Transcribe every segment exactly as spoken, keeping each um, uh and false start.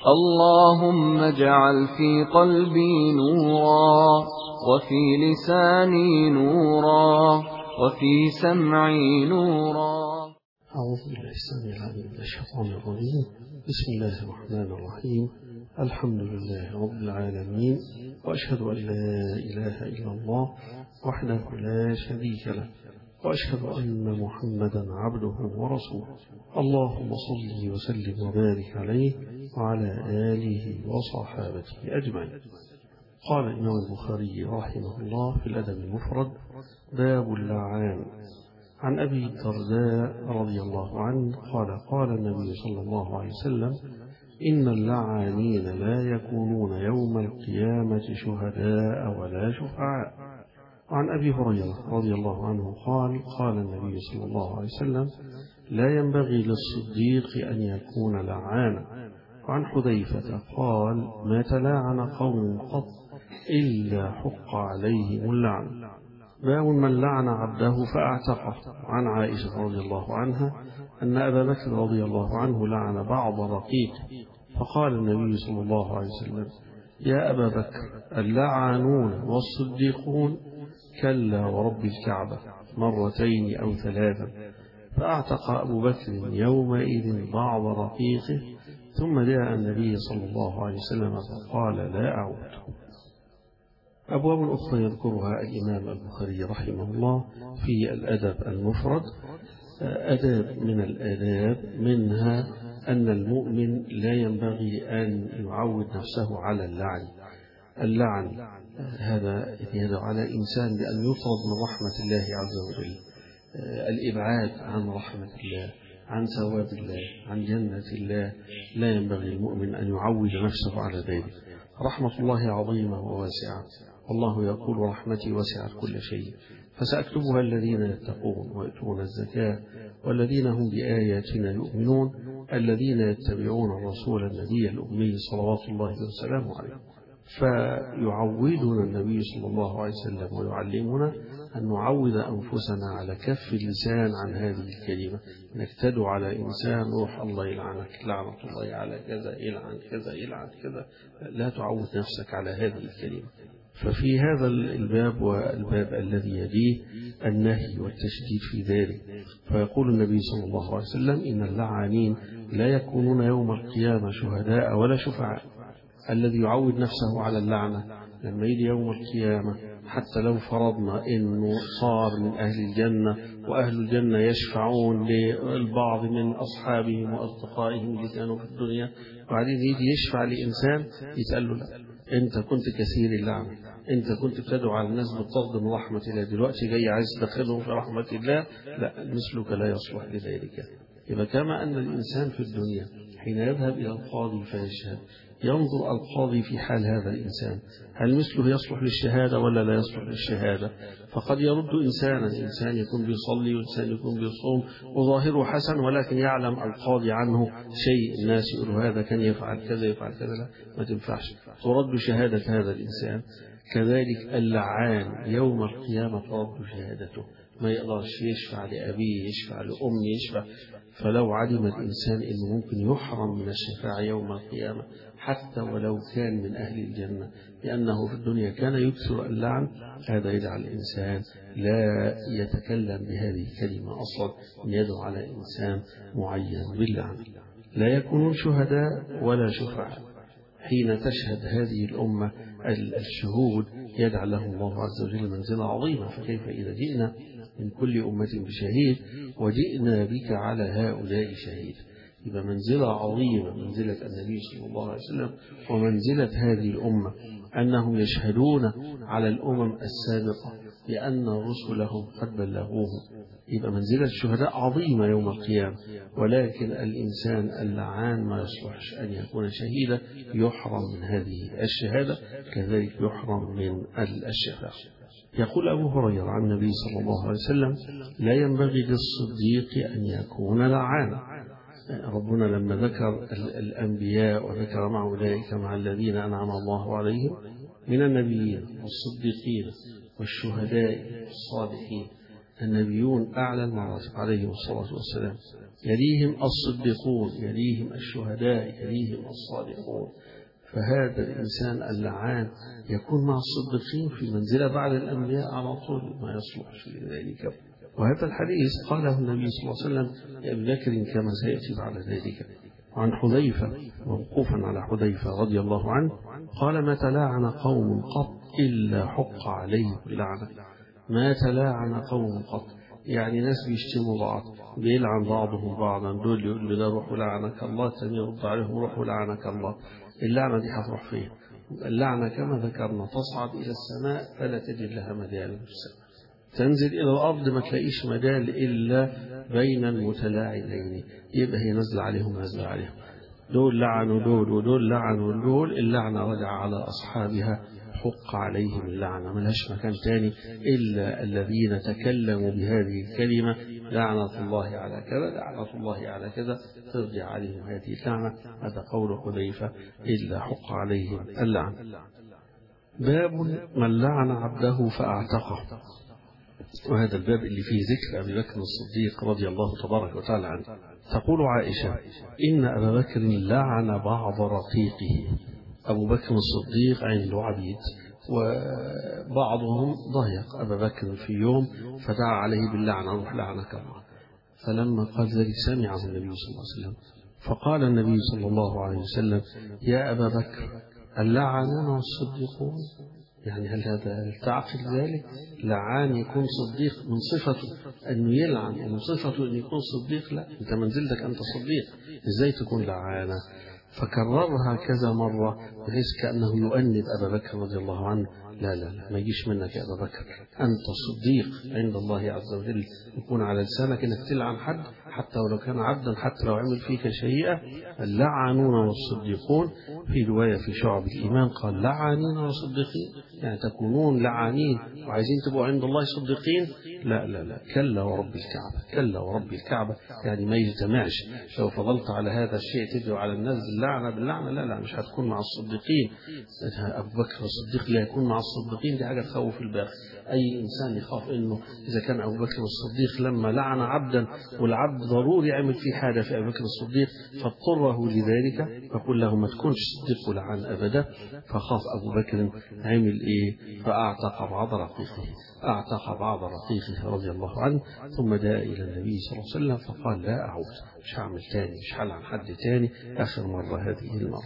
اللهم اجعل في قلبي نورا، وفي لساني نورا، وفي سمعي نورا. أعوذ بالله السميع العليم من الشيطان الرجيم. بسم الله الرحمن الرحيم. الحمد لله رب العالمين، وأشهد أن لا إله إلا الله وحده لا شريك له، وأشهد أن محمدا عبده ورسوله. اللهم صل وسلم وبارك عليه وعلى آله وصحابته أجمعين. قال الإمام البخاري رحمه الله في الأدب المفرد: باب اللعان. عن أبي الدرداء رضي الله عنه قال: قال النبي صلى الله عليه وسلم: إن اللعانين لا يكونون يوم القيامة شهداء ولا شفعاء. وعن أبي هريرة رضي الله عنه قال: قال النبي صلى الله عليه وسلم: لا ينبغي للصديق أن يكون لعانا. وعن حذيفة قال: ما تلاعن قوم قط إلا حق عليهم اللعن. باب من لعن عبده فأعتقه. عن عائشة رضي الله عنها أن أبا بكر رضي الله عنه لعن بعض رقيقه، فقال النبي صلى الله عليه وسلم: يا أبا بكر، اللعانون والصديقون؟ كلا ورب الكعبة، مرتين أو ثلاثا. فأعتق أبو بكر يومئذ بعض رقيقه، ثم جاء النبي صلى الله عليه وسلم فقال: لا أعود. أبواب أخرى يذكرها الإمام البخاري رحمه الله في الأدب المفرد. أداب من الآداب منها أن المؤمن لا ينبغي أن يعود نفسه على اللعن. اللعن هذا يدعو على الإنسان بأن يطرد من رحمة الله عز وجل، الإبعاد عن رحمة الله، عن ثواب الله، عن جنة الله. لا ينبغي المؤمن أن يعود نفسه على ذلك. رحمة الله عظيمة وواسعة، والله يقول: رحمتي وسعت كل شيء فسأكتبها الذين يتقون ويؤتون الزكاة والذين هم بآياتنا يؤمنون الذين يتبعون الرسول النبي الأمي صلوات الله وسلامه عليه. فيعودنا النبي صلى الله عليه وسلم ويعلمنا أن نعود أنفسنا على كف اللسان عن هذه الكلمة. انك تدعو على إنسان: روح الله يلعنك، لعنة الله على كذا، يلعن كذا، يلعن كذا. لا تعود نفسك على هذه الكلمة. ففي هذا الباب والباب الذي يليه النهي والتشديد في ذلك. فيقول النبي صلى الله عليه وسلم: إن اللعانين لا يكونون يوم القيامة شهداء ولا شفعاء. الذي يعود نفسه على اللعنة لما يجي يوم القيامة، حتى لو فرضنا أنه صار من أهل الجنة وأهل الجنة يشفعون للبعض من أصحابهم وأصدقائهم اللي كانوا في الدنيا، وبعدين يجي يشفع لإنسان يتقال له: لا، أنت كنت كثير اللعنة، أنت كنت بتدعو على الناس بالطرد من رحمة الله، دلوقتي جاي عايز تدخلهم في رحمة الله. لا، مثلك لا يصلح لذلك. يبقى كما أن الإنسان في الدنيا حين يذهب إلى القاضي فيشهد، ينظر القاضي في حال هذا الإنسان، هل مثله يصلح للشهادة ولا لا يصلح للشهادة؟ فقد يرد إنسانا، إنسان يكون بيصلي وإنسان يكون بيصوم وظاهره حسن، ولكن يعلم القاضي عنه شيء، الناس يقولوا هذا كان يفعل كذا يفعل كذا، لا، ما تنفعش، ترد شهادة هذا الإنسان. كذلك اللعان يوم القيامة ترد شهادته، ما يقدرش يشفع لأبيه، يشفع لأمه، يشفع. فلو علم الإنسان أنه ممكن يحرم من الشفاعة يوم القيامة حتى ولو كان من أهل الجنة لأنه في الدنيا كان يكثر اللعن، هذا يجعل الإنسان لا يتكلم بهذه الكلمة أصلا، أن يدعو على إنسان معين باللعن. لا يكونون شهداء ولا شفعاء. حين تشهد هذه الأمة الشهود يجعل لهم الله عز وجل منزلة عظيمة، فكيف إذا جئنا من كل أمة بشهيد وجئنا بك على هؤلاء شهيد؟ يبقى منزلة عظيمة، منزلة النبي صلى الله عليه وسلم ومنزلة هذه الأمة، أنهم يشهدون على الأمم السابقة لأن رسلهم قد بلغوهم. يبقى منزلة الشهداء عظيمة يوم القيامة، ولكن الإنسان اللعان ما يصلحش أن يكون شهيدا، يحرم من هذه الشهادة، كذلك يحرم من الشفاعة. يقول أبو هريرة عن النبي صلى الله عليه وسلم: لا ينبغي للصديق أن يكون لعانا. ربنا لما ذكر الأنبياء وذكر مع أولئك مع الذين أنعم الله عليهم من النبيين والصديقين والشهداء والصالحين، النبيون أعلى المراتب عليهم الصلاة والسلام، يليهم الصديقون، يليهم الشهداء، يليهم الصالحون. فهذا الإنسان اللعان يكون مع الصديقين في منزلة بعد الأنبياء على طول، ما يصلح لذلك. وهذا الحديث قاله النبي صلى الله عليه وسلم لأبي بكر كما سيأتي بعد ذلك. عن حذيفة موقوفا على حذيفة رضي الله عنه قال: ما تلاعن قوم قط إلا حق عليهم اللعنة. ما تلاعن قوم قط، يعني ناس بيشتموا بعض، بيلعن بعضهم بعضا، دول يقول له ده روح لعنك الله، الثاني يرد عليهم روح لعنك الله. اللعنة دي هتروح فين؟ اللعنة كما ذكرنا تصعد إلى السماء فلا تجد لها مجال في السماء، تنزل إلى الأرض ما تلاقيش مجال إلا بين المتلاعنين، يبقى هي نزل عليهم نزل عليهم، دول لعنوا دول ودول لعنوا دول، اللعنة رجع على أصحابها، حق عليهم اللعنة، ملهاش مكان تاني إلا الذين تكلموا بهذه الكلمة لعنة الله على كذا لعنة الله على كذا، ترجع عليهم هذه اللعنة. هذا قول حذيفة: إلا حق عليهم اللعنة. باب من لعن عبده فأعتقه. وهذا الباب اللي فيه ذكر أبي بكر الصديق رضي الله تبارك وتعالى عنه. تقول عائشة: إن أبا بكر لعن بعض رقيقه. أبو بكر الصديق عنده عبيد، وبعضهم ضايق أبا بكر في يوم فدعا عليه باللعنة: روح لعنك الله. فلما قال ذلك سمعه النبي صلى الله عليه وسلم، فقال النبي صلى الله عليه وسلم: يا أبا بكر اللعنون الصديقون؟ يعني هل هذا تعقل ذلك؟ لعان يكون صديق من صفته أنه يلعن، ومن صفته أن يكون صديق؟ لا، أنت منزلتك أنت صديق، إزاي تكون لعانة؟ فكررها كذا مرة بحيث كأنه يؤنب أبا بكر رضي الله عنه: لا لا لا، ما يجيش منك يا أبا بكر، أنت صديق عند الله عز وجل، يكون على لسانك أنك تلعن حد حتى ولو كان عبدا، حتى لو عمل فيك شيئا. اللعنون والصديقون. في رواية في شعب الإيمان قال: لعانين وصديقين، يعني تكونون لعانين وعايزين تبقوا عند الله صديقين؟ لا لا لا، كلا ورب الكعبة، كلا ورب الكعبة، يعني ما يجتمعش. لو فضلت على هذا الشيء تدعو على الناس باللعنة باللعنة، لا لا، مش هتكون مع الصديقين. أبو بكر الصديق لا يكون مع الصديقين، دي حاجة تخوف البال. أي إنسان يخاف إنه إذا كان أبو بكر الصديق لما لعن عبدا والعبد ضروري عمل فيه حاجة في أبو بكر الصديق فاضطره لذلك، فقل له ما تكونش صديق ولعن أبدا. فخاف أبو بكر، عمل إيه؟ فأعتق بعض رقيقه، أعتق بعض رقيقه رضي الله عنه، ثم جاء إلى النبي صلى الله عليه وسلم فقال: لا أعود، مش هعمل تاني، مش هلعن حد تاني، آخر مرة هذه المرة.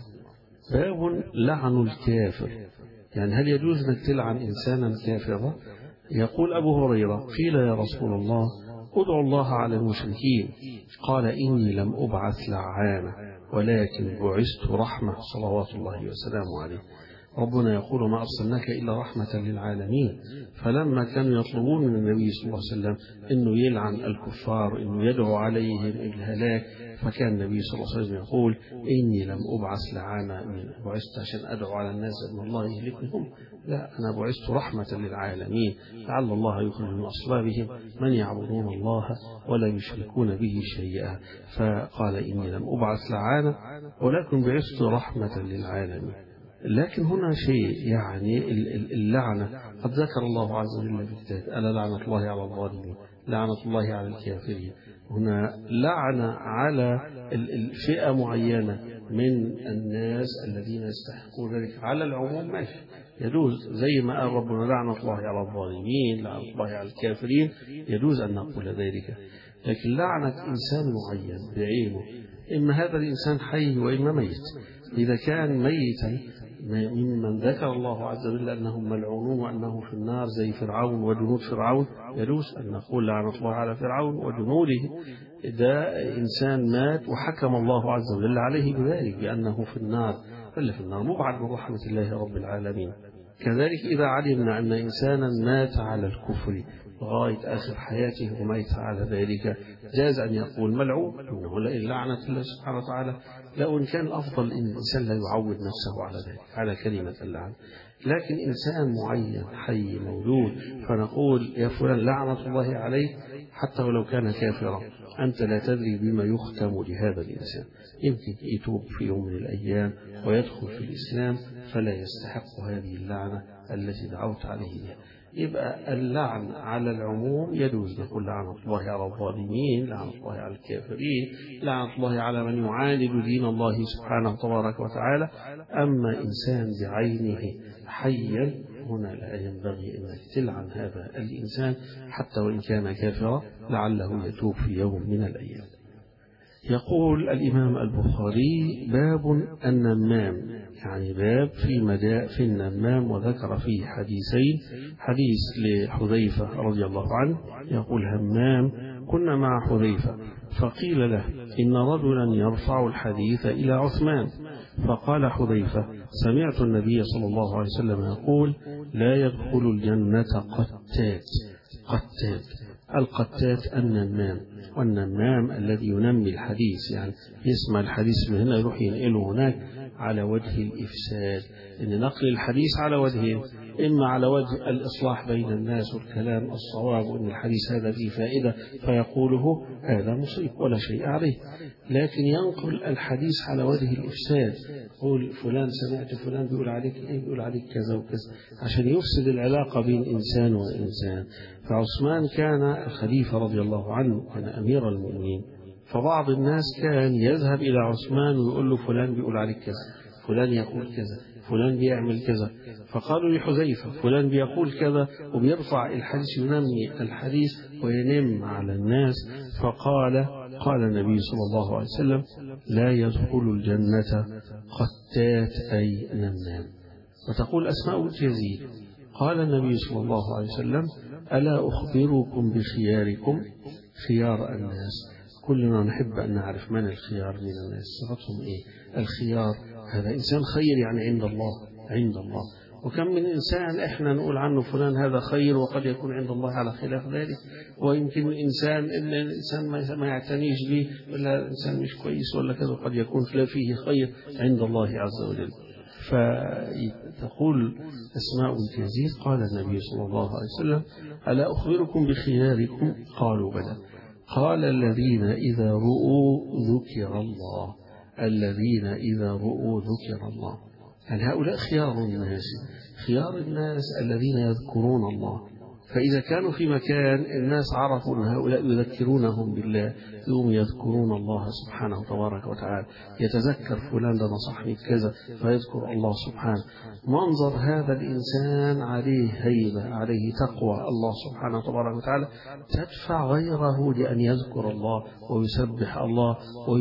باب لعن الكافر. يعني هل يجوز أنك تلعن إنسانا كافرا؟ يقول أبو هريرة: قيل يا رسول الله ادعو الله على المشركين، قال: إني لم أبعث لعانة ولكن بعثت رحمة صلوات الله وسلامه عليه. ربنا يقول: ما أرسلناك إلا رحمة للعالمين. فلما كانوا يطلبون من النبي صلى الله عليه وسلم أنه يلعن الكفار، أنه يدعو عليهم الهلاك، فكان النبي صلى الله عليه وسلم يقول: إني لم أبعث لعانة، بعثت عشان أدعو على الناس أن الله يهلكهم، لا، أنا بعثت رحمة للعالمين، لعل الله يخرج من أصلابهم من يعبدون الله ولا يشركون به شيئا. فقال: إني لم أبعث لعانة ولكن بعثت رحمة للعالمين. لكن هنا شيء، يعني اللعنة قد ذكر الله عز وجل في كتابه: ألا لعنة الله على الظالمين، لعنة الله على الكافرين. هنا لعنة على الفئة معينة من الناس الذين يستحقون ذلك، على العموم ماشي يجوز، زي ما قال ربنا: لعنة الله على الظالمين، لعنة الله على الكافرين، يجوز أن نقول ذلك. لكن لعنة إنسان معين بعينه، إما هذا الإنسان حي وإما ميت. إذا كان ميتا ممن ذكر الله عز وجل أنهم ملعونون وأنه في النار زي فرعون وجنود فرعون، يجوز أن نقول لعنة الله على فرعون وجنوده. ده إنسان مات وحكم الله عز وجل عليه بذلك بأنه في النار، فاللي في النار مبعد من رحمة الله رب العالمين. كذلك إذا علمنا أن إنسانا مات على الكفر لغاية آخر حياته وميت على ذلك، جاز أن يقول ملعون، إنه لعنة الله سبحانه وتعالى. لو إن كان الأفضل إن الإنسان لا يعود نفسه على ذلك، على كلمة اللعن. لكن إنسان معين حي موجود فنقول: يا فلان لعنة الله عليه، حتى ولو كان كافرا، أنت لا تدري بما يختم لهذا الإنسان، يمكن يتوب في يوم من الأيام ويدخل في الإسلام فلا يستحق هذه اللعنة التي دعوت عليه بها. يبقى اللعن على العموم يجوز، نقول لعنة الله على الظالمين، لعنة الله على الكافرين، لعنة الله على من يعاند دين الله سبحانه تبارك وتعالى. أما إنسان بعينه حيا هنا لا ينبغي أنك تلعن هذا الإنسان حتى وإن كان كافرا، لعله يتوب في يوم من الأيام. يقول الإمام البخاري: باب النمام، يعني باب في مداء في النمام، وذكر فيه حديثين: حديث لحذيفة رضي الله عنه يقول: همام كنا مع حذيفة فقيل له إن رجلا يرفع الحديث إلى عثمان، فقال حذيفة: سمعت النبي صلى الله عليه وسلم يقول: لا يدخل الجنة قتات. قتات، القتات النمام، والنمام الذي ينمي الحديث، يعني يسمع الحديث من هنا يروح ينقله هناك على وجه الإفساد. إن نقل الحديث على وجهين: إما على وجه الإصلاح بين الناس والكلام الصواب، وإن الحديث هذا فيه فائدة فيقوله هذا مصيب ولا شيء عليه، لكن ينقل الحديث على وجه الإفساد، يقول فلان سمعت فلان بيقول عليك إيه، بيقول عليك كذا وكذا، عشان يفسد العلاقة بين إنسان وإنسان. فعثمان كان الخليفة رضي الله عنه، كان أمير المؤمنين، فبعض الناس كان يذهب إلى عثمان ويقول له فلان بيقول عليك كذا، فلان يقول كذا، فلان بيعمل كذا. فقالوا لحذيفة: فلان بيقول كذا وبيرفع الحديث، ينمي الحديث وينم على الناس. فقال قال النبي صلى الله عليه وسلم: لا يدخل الجنة قتات أي نمام. وتقول أسماء بنت يزيد: قال النبي صلى الله عليه وسلم: ألا أخبركم بخياركم؟ خيار الناس، كلنا نحب أن نعرف من الخيار من الناس، صفتهم إيه. الخيار هذا إنسان خير، يعني عند الله، عند الله. وكم من إنسان إحنا نقول عنه فلان هذا خير، وقد يكون عند الله على خلاف ذلك. ويمكن إنسان إن الإنسان ما يعتنيش به، ولا الإنسان مش كويس ولا كذا، قد يكون فيه خير عند الله عز وجل. فتقول أسماء بنت يزيد: قال النبي صلى الله عليه وسلم: ألا أخبركم بخياركم؟ قالوا: بلى. قال: الذين إذا رؤوا ذكر الله، الذين إذا رؤوا ذكر الله، يعني هؤلاء خيار الناس. خيار الناس الذين يذكرون الله، فإذا كانوا في مكان الناس عرفوا أن هؤلاء يذكرونهم بالله، يوم يذكرون الله سبحانه تبارك وتعالى. يتذكر فلان ده نصحني كذا فيذكر الله سبحانه. منظر هذا الإنسان عليه هيبة، عليه تقوى الله سبحانه تبارك وتعالى، تدفع غيره لأن يذكر الله ويسبح الله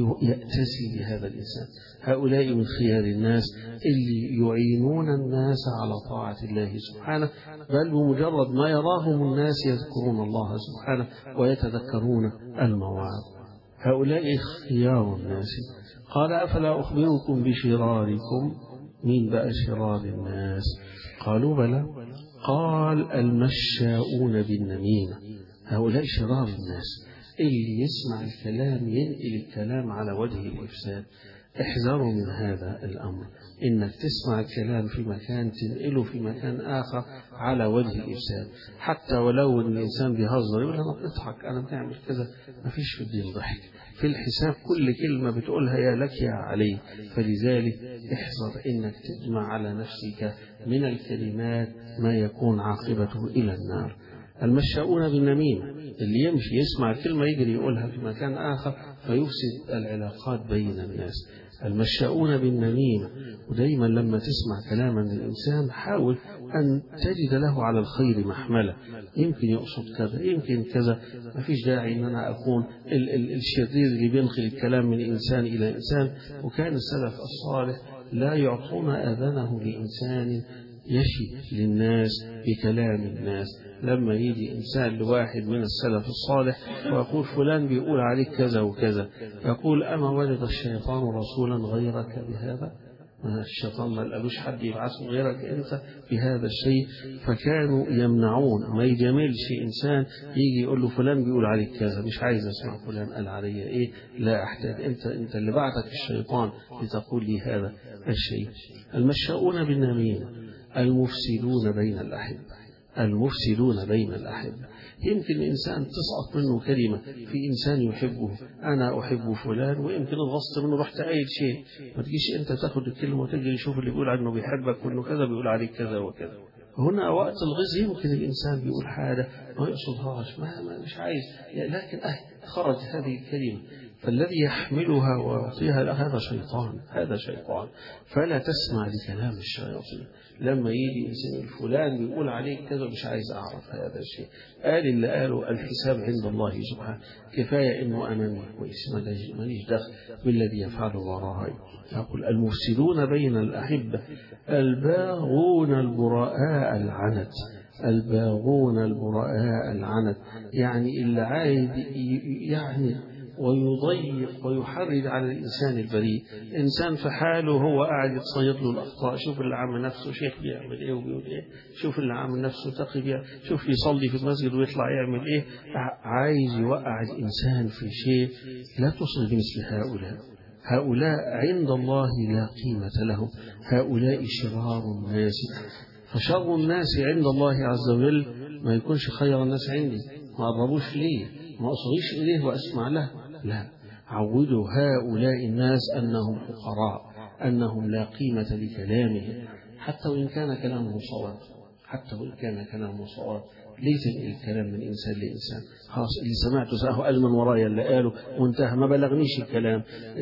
ويأتسي بهذا الإنسان. هؤلاء من خيار الناس اللي يعينون الناس على طاعة الله سبحانه، بل بمجرد ما يراهم الناس يذكرون الله سبحانه ويتذكرون المواعظ. هؤلاء خيار الناس. قال: أفلا أخبركم بشراركم؟ مين بقى شرار الناس؟ قالوا: بلى. قال: المشاؤون بالنميمة. هؤلاء شرار الناس، اللي يسمع الكلام ينقل الكلام على وجه الإفساد. احذروا من هذا الأمر، إنك تسمع الكلام في مكان تنقله في مكان آخر على وجه الإفساد. حتى ولو أن الإنسان بيهزر يقول: أنا بضحك، أنا بنعمل كذا، ما فيش في الدين ضحك، في الحساب كل كلمة بتقولها يا لك يا علي. فلذلك احذر إنك تجمع على نفسك من الكلمات ما يكون عاقبته إلى النار. المشاؤون بالنميمة، اللي يمشي يسمع الكلمة يجري يقولها في مكان آخر فيفسد العلاقات بين الناس. المشاؤون بالنميمة. ودايما لما تسمع كلاما من الإنسان حاول أن تجد له على الخير محملة، يمكن يقصد كذا، يمكن كذا، ما فيش داعي أن أنا أكون ال ال الشرير اللي بينقل الكلام من إنسان إلى إنسان. وكان السلف الصالح لا يعطون آذانه لإنسان يشي للناس بكلام الناس. لما يجي إنسان لواحد من السلف الصالح ويقول فلان بيقول عليك كذا وكذا، يقول: أما وجد الشيطان رسولا غيرك بهذا؟ الشيطان ما لقالوش حد يبعثه غيرك أنت بهذا الشيء. فكانوا يمنعون، ما يجاملش إنسان يجي يقول له فلان بيقول عليك كذا، مش عايز أسمع فلان قال علي إيه، لا أحتاج، أنت أنت اللي بعتك الشيطان لتقول لي هذا الشيء. المشاؤون بالنميمة، المفسدون بين الأحبة، المفسدون بين الأحبة. يمكن إنسان تسقط منه كلمة في إنسان يحبه، أنا أحب فلان، ويمكن الغصت منه رحت قايل شيء، ما تجيش أنت تاخد الكلمة وتجري شوف اللي بيقول عنه بيحبك وإنه كذا بيقول عليك كذا وكذا. هنا وقت الغيظ يمكن الإنسان بيقول حاجة ما يقصدهاش، ما, ما مش عايز، لكن أه خرج هذه الكلمة، فالذي يحملها ويعطيها هذا شيطان، هذا شيطان. فلا تسمع لكلام الشياطين. لما يجي إنسان الفلان بيقول عليك كذا مش عايز أعرف هذا الشيء، قال اللي قاله الحساب عند الله سبحانه، كفاية إنه أنا كويس ماليش دخل بالذي يفعله وراي. يقول المفسدون بين الأحبة الباغون البراء العنت، الباغون البراء العنت، يعني اللي عايز يعني ويضيق ويحرج على الإنسان البريء. إنسان في حاله هو قاعد يتصيد له الأخطاء، شوف اللي عامل نفسه شيخ بيعمل إيه وبيقول إيه، شوف اللي عامل نفسه تقي بيعمل، شوف يصلي في المسجد ويطلع يعمل إيه، عايز يوقع الإنسان في شيء. لا تصل بمثل هؤلاء، هؤلاء عند الله لا قيمة لهم، هؤلاء شرار الناس. فشر الناس عند الله عز وجل ما يكونش خير الناس عندي، ما أضربوش ليه، ما أصغيش إليه وأسمع له، لا، عودوا هؤلاء الناس أنهم فقراء، أنهم لا قيمة لكلامهم، حتى وإن كان كلامه صواب، حتى وإن كان كلامه صواب. ليس الكلام من إنسان لإنسان، خلاص اللي سمعته سأهو قال من ورايا اللي قاله وانتهى، ما بلغنيش الكلام.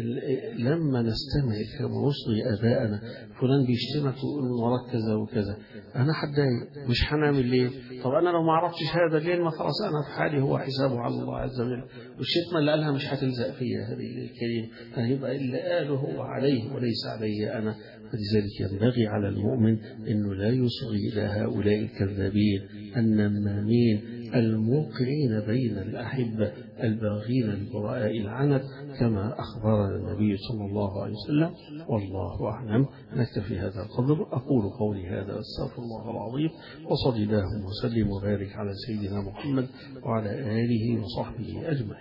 لما نستمع الكلام ونصغي آباءنا، فلان بيشتمك ويقول من وراك كذا وكذا، أنا هتضايق، مش هنعمل ليه؟ طب أنا لو ما عرفتش هذا ليه؟ ما خلاص أنا في حالي، هو حسابه على الله عز وجل، والشتمة اللي قالها مش هتلزق فيها هذه الكلمة، هيبقى اللي قاله هو عليه وليس علي أنا. فلذلك ينبغي على المؤمن أنه لا يصغي إلى هؤلاء الكذابين النمامين الموقعين بين الأحبة الباغين البراء العنت، كما أخبرنا النبي صلى الله عليه وسلم. والله أعلم. نكتفي هذا القدر. أقول قولي هذا، أستغفر الله العظيم، وصلى الله وسلم وبارك على سيدنا محمد وعلى آله وصحبه أجمعين.